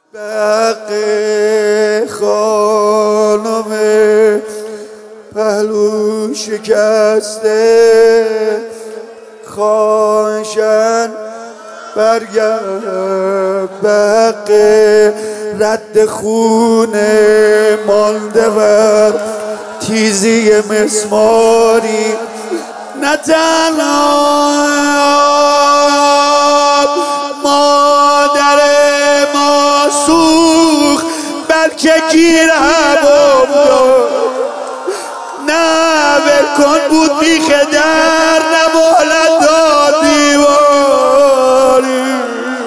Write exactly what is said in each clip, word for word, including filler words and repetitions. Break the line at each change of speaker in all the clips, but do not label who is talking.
بق خانم پهلو شکسته خواهشن برگرد بق رد خونه مانده بر تیزی مسماری نه تنها مادر ما سوخت بلکه گیر هم افتاد نه ولکن بود بیخ در نه مهلت داد دیواری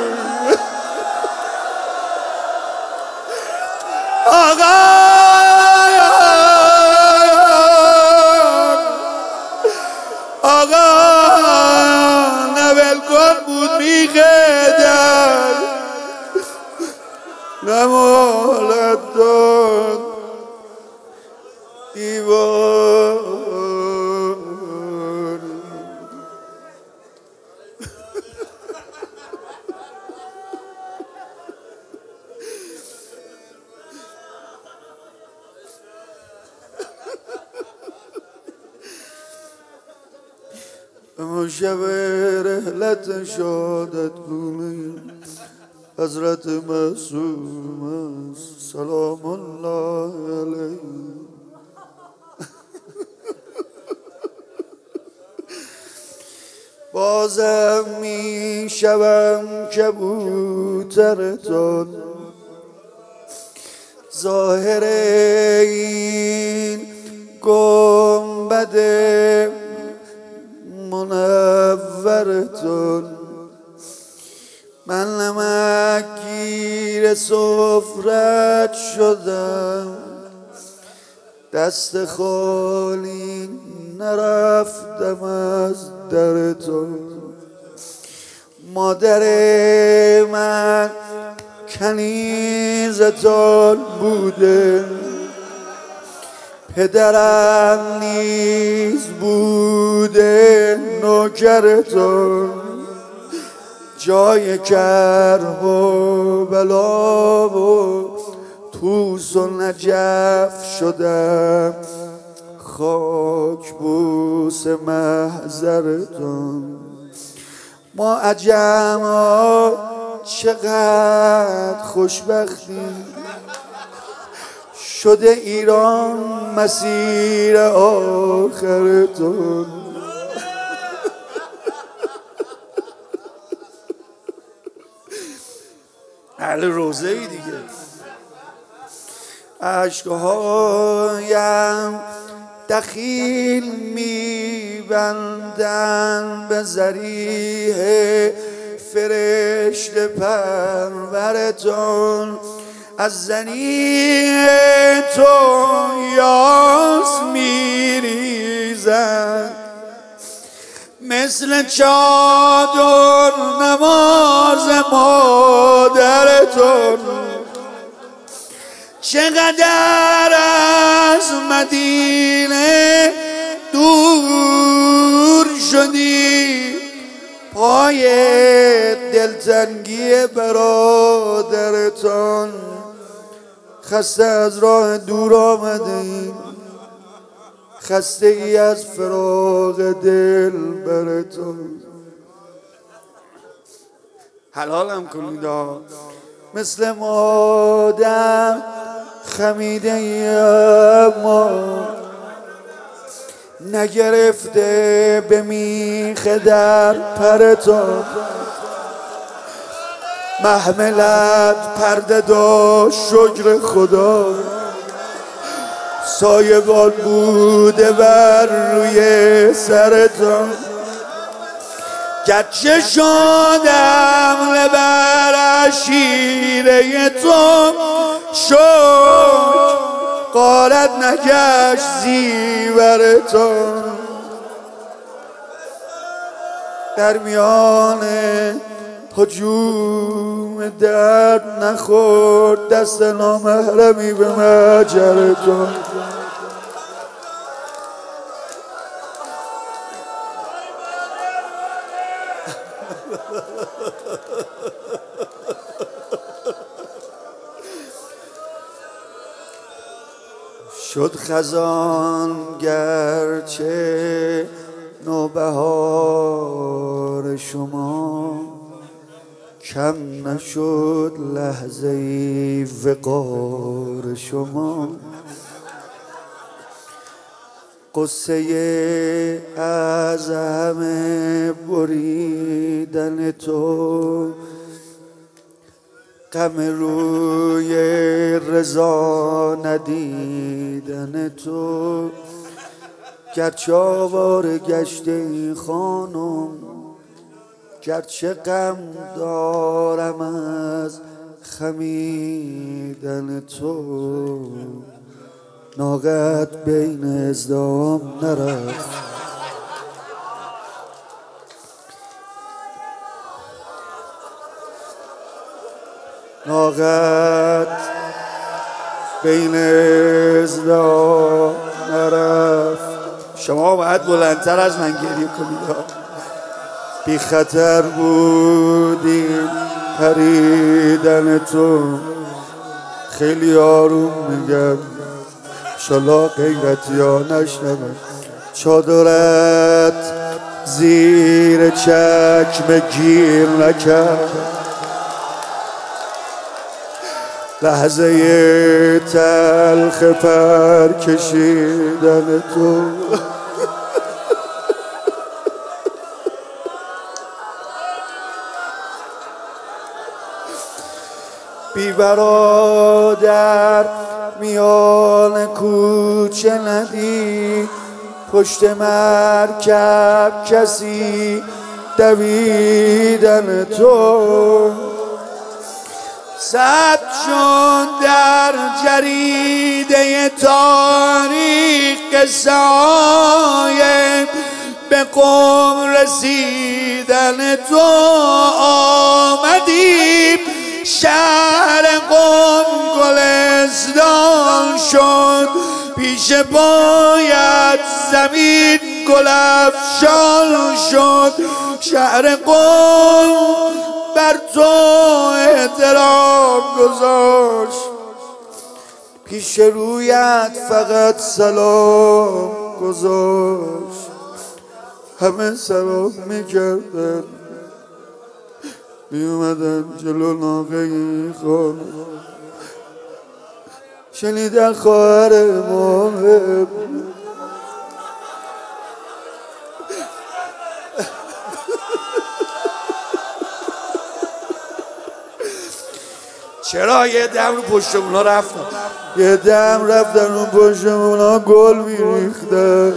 آقا آقا نه ولکن بود بیخ در نه مهلت داد دیوار اما شب رحلت شادت گونه حضرت معصوم است سلام الله علیه بازم می شوم کبوترتان ظاهر این گنبد منورتان من نمکگیر سفرت شدم دست خالی نرفتم از درتان مادر من کنیزتان بوده پدرم نیز بوده نوکرتان جای کرب و بلا و توس و نجف شدم خاک بوس محضرتان ما عجم ها چقدر خوشبختیم شده ایران مسیر آخرتان اهل روزه ای دیگه عشقهایم دخیل میبندن به ذریح فرشته پرورتان از زنی تو یاس میریزن مثل چادر نماز مادرتون چقدر از مدینه دور شدی پای دلتنگی برادرتان خسته از راه دور آمدیم خسته ای از فراق دل برتون حلالم کنید مثل مادم خمیده اما نگرفته به میخ در پرتون محملت پرده داشت شکر خدا سایبان بوده بر روی سرتان گرچه شدم لبر عشیره تو شکر غارت نگشت زیورتان در میان هجوم درد نخورد دست نامحرمی به مجرتون شد خزان گرچه نوبهار شما، کم نشد لحظه ای وقار شما. قصه از همه بریدن تو، غم روی رضا ندیدن تو. گرچه آواره گشته ای خانم، گرچه غم دارم از خمیدن تو، ناقت بین ازدام نرفت. ناقت بین ازدام نرفت. شما باید بلندتر از من گریه کنید. بی خطر بودیم پریدن تو، خیلی آروم میگم انشالله غیرتی ها نشنون. چادرت زیر چکمه گیر نکرد، لحظه تلخ پر کشیدن تو. بی برادر میان کوچه ندی، پشت مرکب کسی دویدن تو. ثبت شد در جریده تاریخ قصه‌های به قم رسیدن تو. آمدیم شهر قم گلستان شد، پیش پایت زمین گل افشان شد. شهر قم بر تو احترام گذاشت، پیش رویت فقط سلام گذاشت. همه سلام میکردن، می اومدن جلو ناقه خانم، شنیدن خواهر ماهم چرا یه دم رو پشتمونا رفتن، یه دم رفتن رو پشتمونا گل میریختن.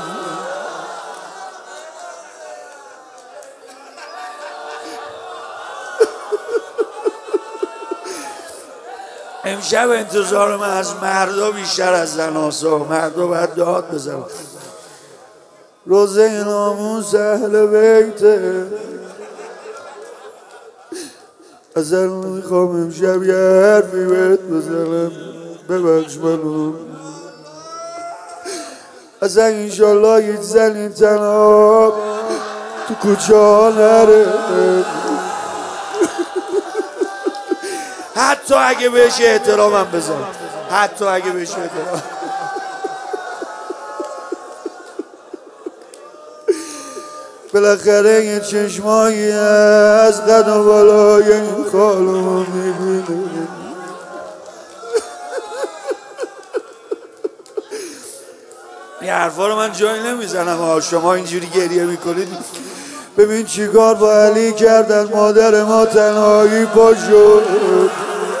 امشب انتظار من از مردا بیشتر از زناسا. مردا باید داد بزنن. روزه ناموس اهل بیته، ازل میخوام امشب یه حرفی بهت بزنم، ببخش منو. اصلا انشالله هیچ زنی تنها تو کوچه ها نره، حتی اگه بهش احترامم بذارم، حتی اگه بهش احترام. بالاخره یه چشمایی از قد و بالای این خالو میبینه. این حرفا رو من جایی نمیزنم، شما اینجوری گریه میکنید. ببین چیکار با علی کردن، مادر ما تنهایی پا شد.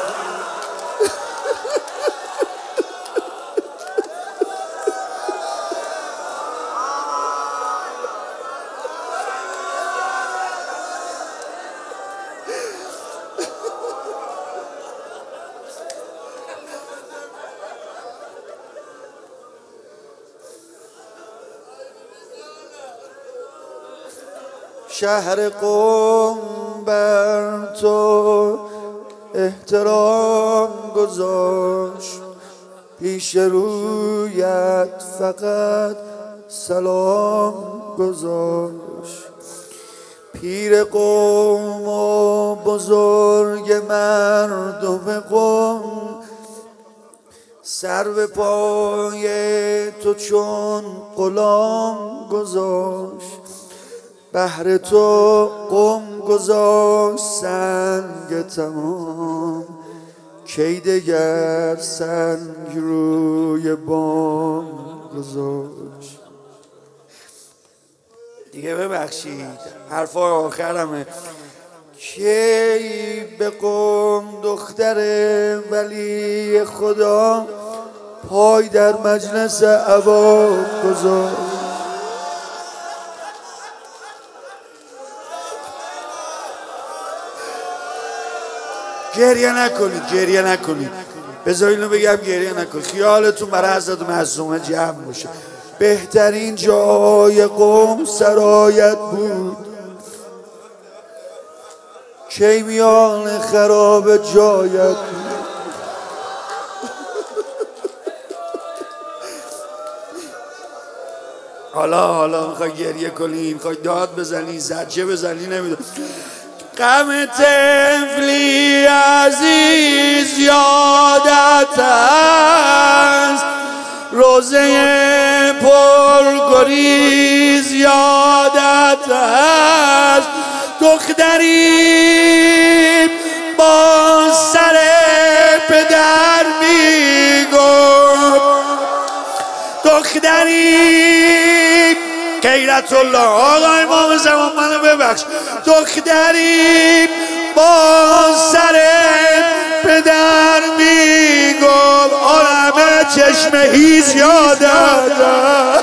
شهر قم بر تو احترام گذاشت، پیش رویت فقط سلام گذاشت. پیر قوم و بزرگ مردم قوم سر به پای تو چون غلام گذاشت، بهر تو قم گذاشت سنگ تمام، کی دگر سنگ روی بام گذاشت. دیگه ببخشید حرفای آخرمه. کی به قم دختر ولی خدا پای در مجلس عبا گذاشت. گریه نکنید، گریه نکنید، بذار اینو بگم، گریه نکنید. خیالتون برای حضرت معصومه جمع باشه. بهترین جای قم سرایت بود، کی میان خراب جایت بود. حالا حالا میخوای گریه کنی، میخوای داد بزنی، زجه بزنی، نمیدونم. غم طفلی عزیز یادت است، روزه پرگریز یادت است، دختری با سر پدر میگفت، دختری غیرت الله آقای امام زمان منو ببخش، دختری با سر پدر میگفت عالم چشم هیز یادت.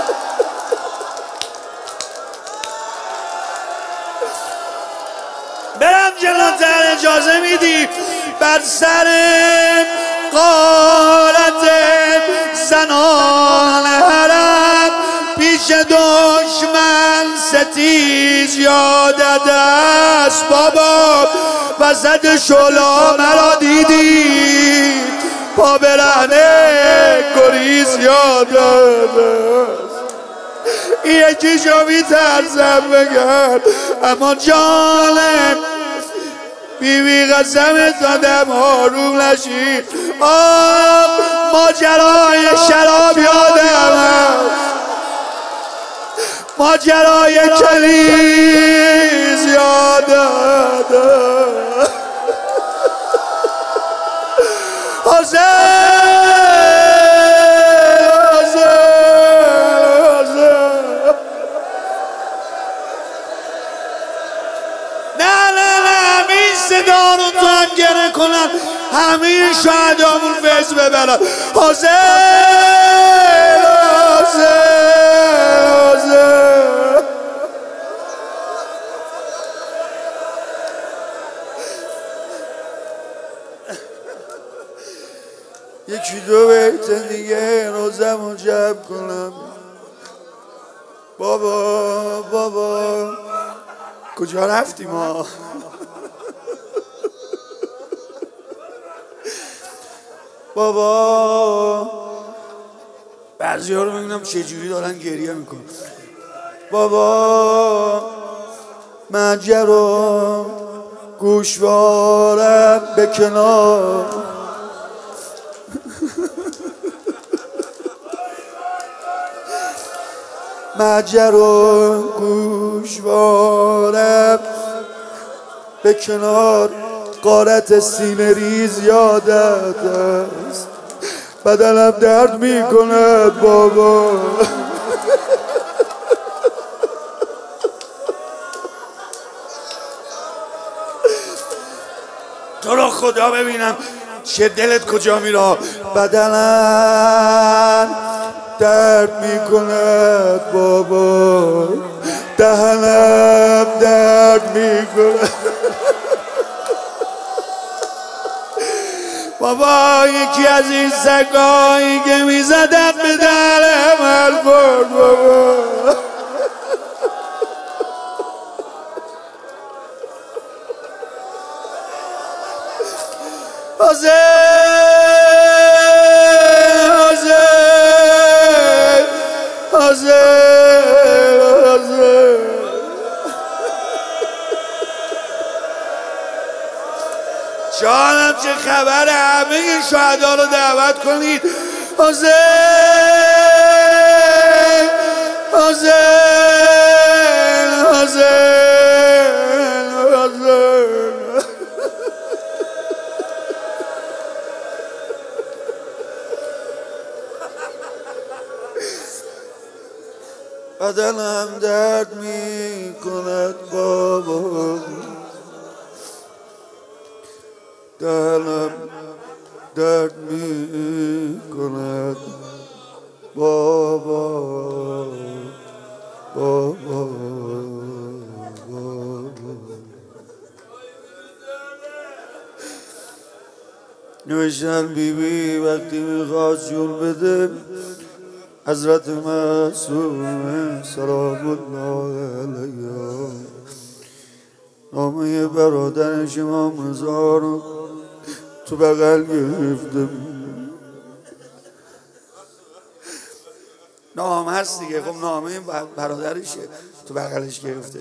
برم جلوتر اجازه میدی؟ بر سر قارت زنان حرم پیش دشمن ستیز یادت است بابا، وسط شلا مرا دیدی پا برهنه گریز یادت است. یکی شو میترسم بگم اما جانم بیبی قسمت دادم آروم نشی. آه ماجرای شراب یادم است، ماجرای کلیز یادت است. حسین صدا رو تو هم گره کنن، همه شهدامون فیض ببرن. حسین حسین حسین یکی دو بیت دیگه روزم رو جمع کنم. بابا بابا کجا رفتیم ما؟ بابا بعضی ها رو میبینم چجوری دارن گریه میکنن. بابا مجر و گوشوارم به کنار، مجر و گوشوارم به کنار، غارت سینه ریز یادت است، بدنم درد میکند بابا. تو رو خدا ببینم چه دلت کجا میره. بدنم درد میکند بابا، دهنم درد میکند بابا. یکی از این سگایی که میزدن به دهنم حل برد بابا. حسین حسین حسین حسین جانم چه خبر؟ همه شهدا رو دعوت کنید. حسین حسین حسین حسین. بدنم درد می کند بابا، دلم درد می کند بابا بابا بابا. نوشتن بی بی وقتی میخواست جون بده حضرت معصومه سلام الله علیه نامه برادرش امام رضا رو تو بغل گرفته. نامه هست دیگه، خب نامه برادرشه تو بغلش گرفته.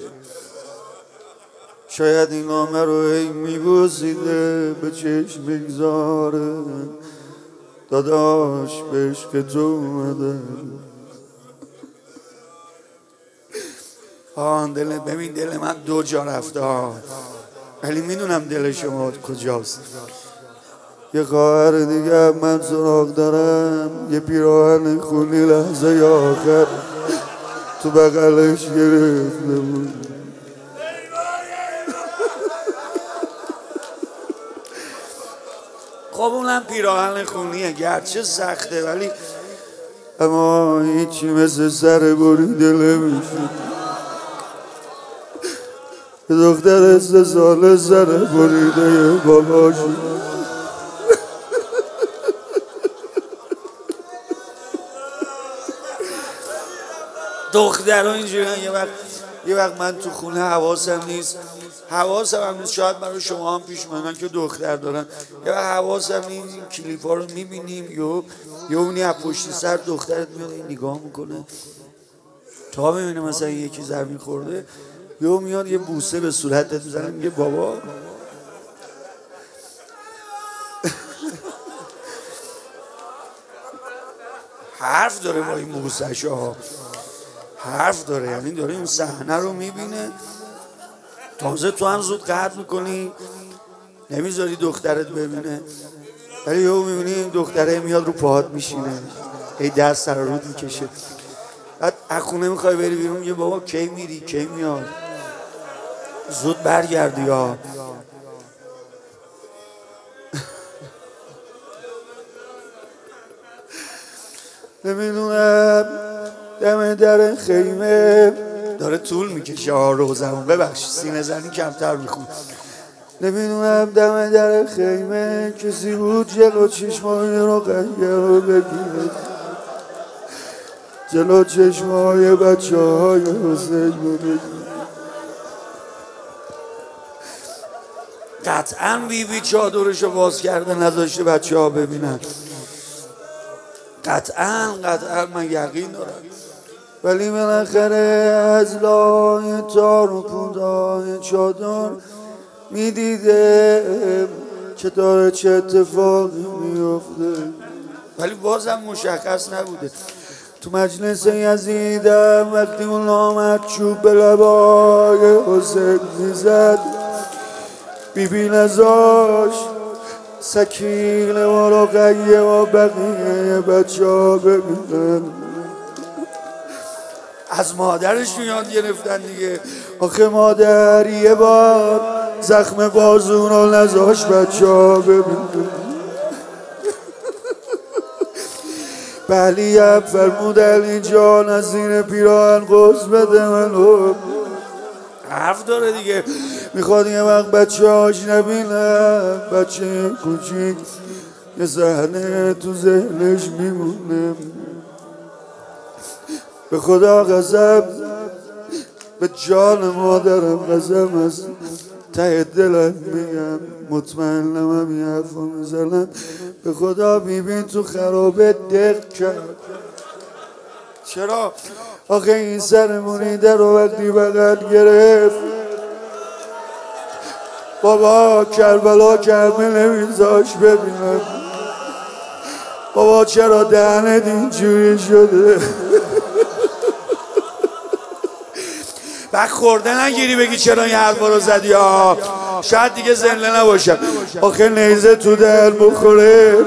شاید این نامه رو ای میبوسیده به چشم بگذاره داداش به عشق تو اومده. آن دل، ببین دل من دو جا رفته ها، ولی میدونم دل شما کجاست. یه خواهر دیگه من سراغ دارم، یه پیراهن خونی لحظه آخر تو بغلش گرفته بود. خب اونم پیراهن خونیه، گرچه سخته ولی اما هیچی مثل سر بریده نمیشه. دختر سه ساله سر بریده باباشی. دخترها اینجوری یه وقت یه وقت من تو خونه حواسم نیست، حواسم هم نیست، شاید برای شما هم پیش من که دختر دارن، یه وقت حواسم نیست، این کلیپ ها رو میبینیم یه یه اونی از پشت سر دخترت میاد این نگاه میکنه تا میبینه مثلا یکی زمین خورده، یه میاد یه بوسه به صورتت میزنه میگه بابا. حرف داره با این بوسش ها، حرف داره، یعنی داره این صحنه رو میبینه. تازه تو هم زود قطع میکنی نمیذاری دخترت ببینه، ولی یهو میبینی این دختره میاد رو پاهات میشینه، ای دست سر رود میکشه. بعد از خونه میخوای بری بیرون میگه بابا کی میری کی میاد، زود برگردی یا نمیدونم. دم در خیمه داره طول میکشه ها روزمون، ببخشید سینه زنی کمتر میخون. نمیدونم دم در خیمه کسی بود جلو چشمای رو قیه رو بگیره، جلو چشمای بچه های حسین رو بگیره. قطعا بی بی چادرشو باز کرده نذاشته بچه ها ببینن، قطعا قطعا من یقین دارم. ولی بالاخره از لای تار و پودای چادر میدیده که داره چه اتفاقی میفته، ولی بازم مشخص نبوده. تو مجلس یزیدم وقتی اون آمد چوب به لبای حسین میزد، بیبی نزاش سکینه و رقیه و بقیه بچه ها ببینن. از مادرش یاد گرفتن دیگه. آخه مادر یه بار زخم بازون رو نزاش بچه ها ببینن. بلی فرمود علی جان از زیر پیراهن قوز بده منو. حرف داره دیگه، میخواد یه وقت بچه هاش نبینن، بچه کوچیک یه صحنه تو ذهنش میمونه. به خدا قسم، به جان مادرم قسم، از ته دلم میگم، مطمئنم هم یه حرف میزنم، به خدا بیبین تو خرابه دق کرد. چرا؟ آخه این سر مونیده رو وقتی بغل گرفت بابا کربلا کرمه نمیذاش ببینم. بابا چرا دهنت اینجوری شده؟ بعد خورده نگیری بگی چرا این حرفا رو زدی ها. شاید دیگه زنده نباشم. آخه نیزه تو در بخوره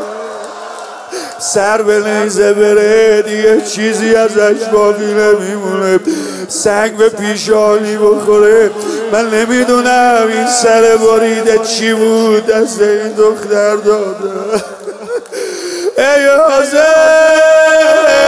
سر به نیزه بره دیگه چیزی ازش باقی نمیمونه. سنگ به پیشانی بخوره. من نمیدونم این سر بریده چی بود دست این دختر داده. ای حاضر